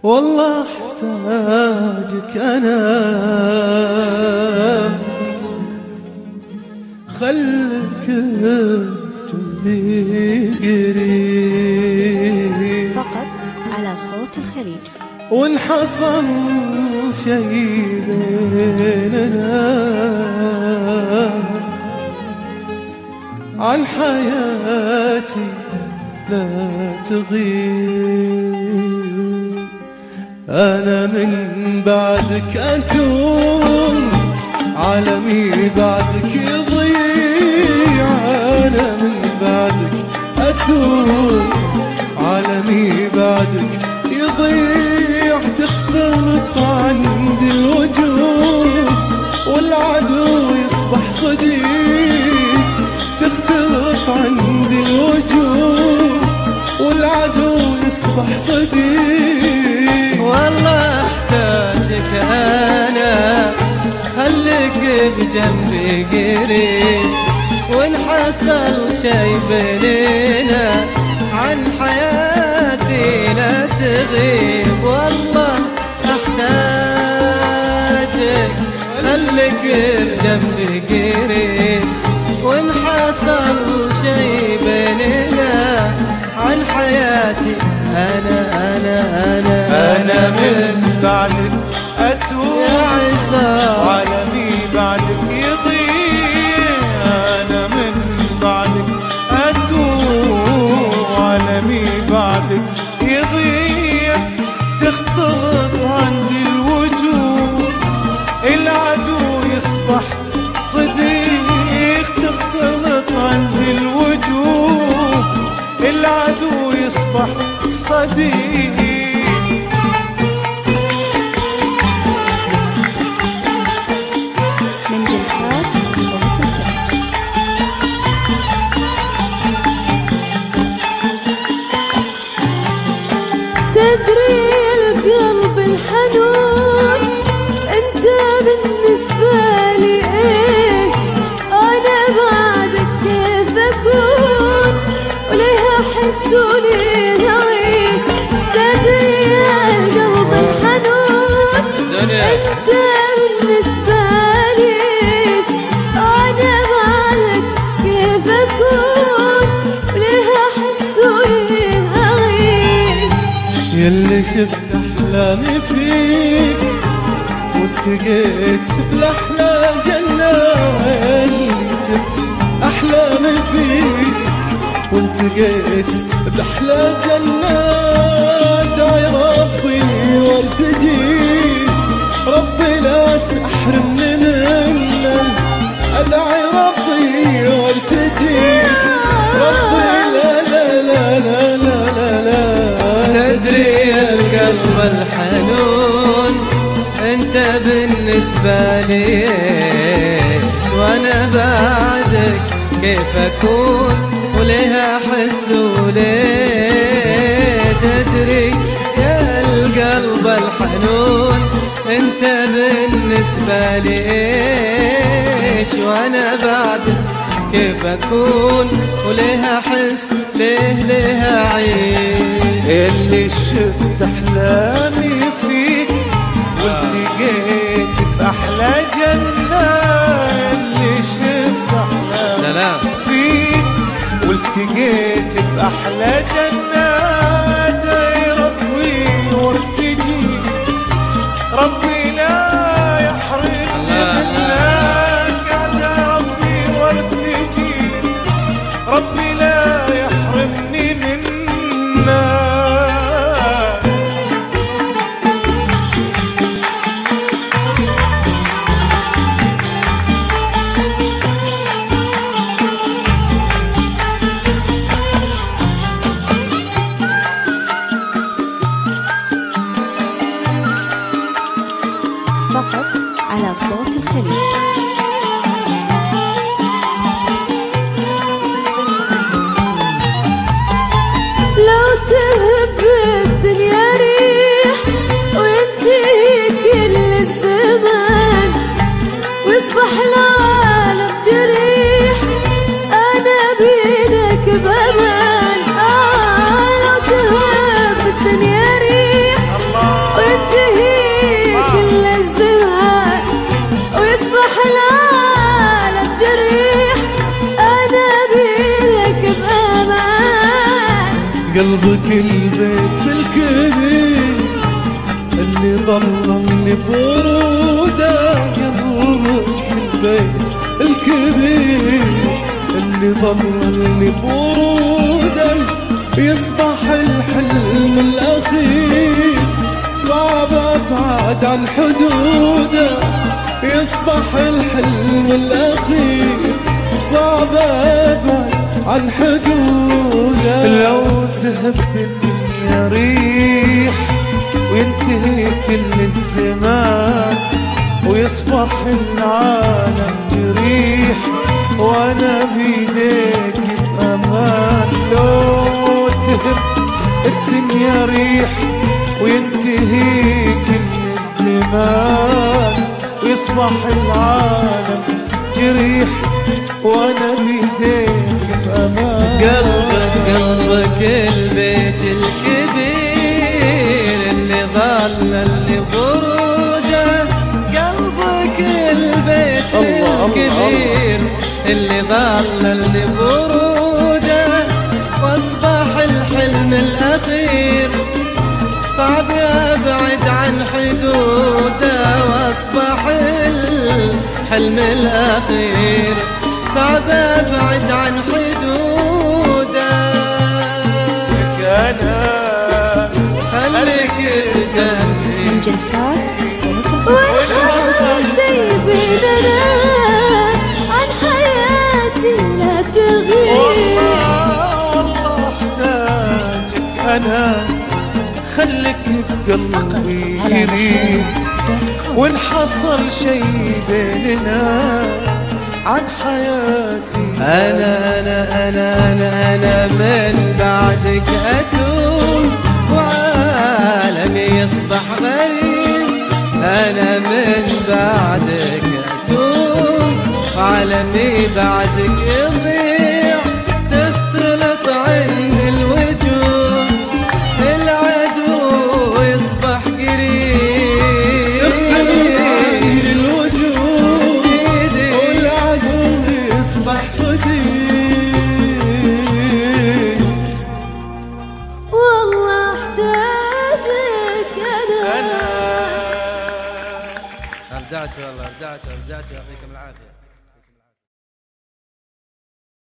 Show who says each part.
Speaker 1: والله احتاجك انا، خلك جنبي قريب
Speaker 2: فقط على صوت الخليج.
Speaker 1: وان حصل شي بيننا عن حياتي لا تغيب. أنا من بعدك أتوم، عالمي بعدك يضيع. أنا من بعدك أتوم، عالمي بعدك يضيع. تختلط عندي الوجوه والعدو يصبح صديق. تختلط عندي الوجوه والعدو يصبح صديق.
Speaker 3: والله احتاجك انا، خليك بجنبي قريب. وان حصل شي بيننا عن حياتي لا تغيب. والله احتاجك، خليك بجنبي قريب. وان حصل شي بيننا عن حياتي أنا
Speaker 4: من بعدك أتوب،
Speaker 3: يا عصام
Speaker 4: عالمي بعدك يضيع. أنا من بعدك أتوب، عالمي بعدك يضيع. تختلط عندي الوجوه، العدو يصبح صديق. تختلط عندي الوجوه، العدو يصبح صديق.
Speaker 2: من جلسات صوت الخليج.
Speaker 5: تدري القلب الحنون انت بالنسبة لي ايش؟ انا بعدك كيف اكون وليه احس وليه اعيش؟ تدري القلب الحنون انت بالنسبة لي ايش؟ انا بعدك كيف اكون وليه احس وليه اعيش؟
Speaker 1: يلي شفت أحلامي فيك والتقيت بالأحلى جنة. يلي شفت أحلامي فيك والتقيت بأحلى جنة. أدعي ربي والتجي، ربي لا تحرمني منه. أدعي ربي والتجي، ربي لا لا لا لا لا لا لا.
Speaker 3: تدري القلب الحنون انت بالنسبة لي ايش؟ وانا بعدك كيف اكون وليه احس وليه؟ تدري يا القلب الحنون انت بالنسبة لي ايش؟ وانا بعدك كيف اكون وليه احس ليه اعيش؟
Speaker 4: اللي شفت أحلامي فيك والتقيت بأحلى جنة. اللي شفت أحلامي فيك والتقيت بأحلى جنة. أدعي ربي وارتجي، ربي لا يحرمني منك. أدعي ربي وارتجي، ربي لا يحرمني منك.
Speaker 2: فقط على صوت الخليج.
Speaker 5: لو تهب الدنيا ريح وينتهي كل الزمان ويصبح العالم جريح، أنا بيدك بأمان. لو تهب الدنيا ريح
Speaker 1: قلبك البيت الكبير اللي ظللني بوروده، قلبك البيت الكبير اللي ظللني بوروده، يصبح الحلم الأخير صعب أبعد عن حدوده، يصبح الحلم الأخير صعب أبعد عن حدوده.
Speaker 4: لو تهب الدنيا ريح وينتهي كل الزمان، ويصبح العالم جريح وانا بيديك بامان. لو تهب الدنيا ريح وينتهي كل الزمان، ويصبح العالم جريح وانا بيديك بامان.
Speaker 3: قلبك البيت الكبير اللي ظلل بروده، قلبك البيت الكبير اللي ظلل بروده، واصبح الحلم الاخير صعب ابعد عن حدوده، واصبح الحلم الاخير صعب ابعد عن حدوده.
Speaker 4: انا
Speaker 3: خليك تجني
Speaker 2: إنجازات صوت
Speaker 5: والحصل شي بيننا عن حياتي لا تغير.
Speaker 4: والله احتاجك انا، خليك بقلبي قريب، وان حصل شي بيننا عن حياتي.
Speaker 3: أنا من بعدك أتوه وعالمي يصبح غريب. أنا من بعدك أتوه وعالمي بعدك يضيع، تختلط عند الوجوه العدو يصبح قريب،
Speaker 1: تختلط عند الوجوه والعدو يصبح صديق.
Speaker 5: والله احتاجك انا.
Speaker 3: أبدعت والله، أبدعت يعطيكم العافية.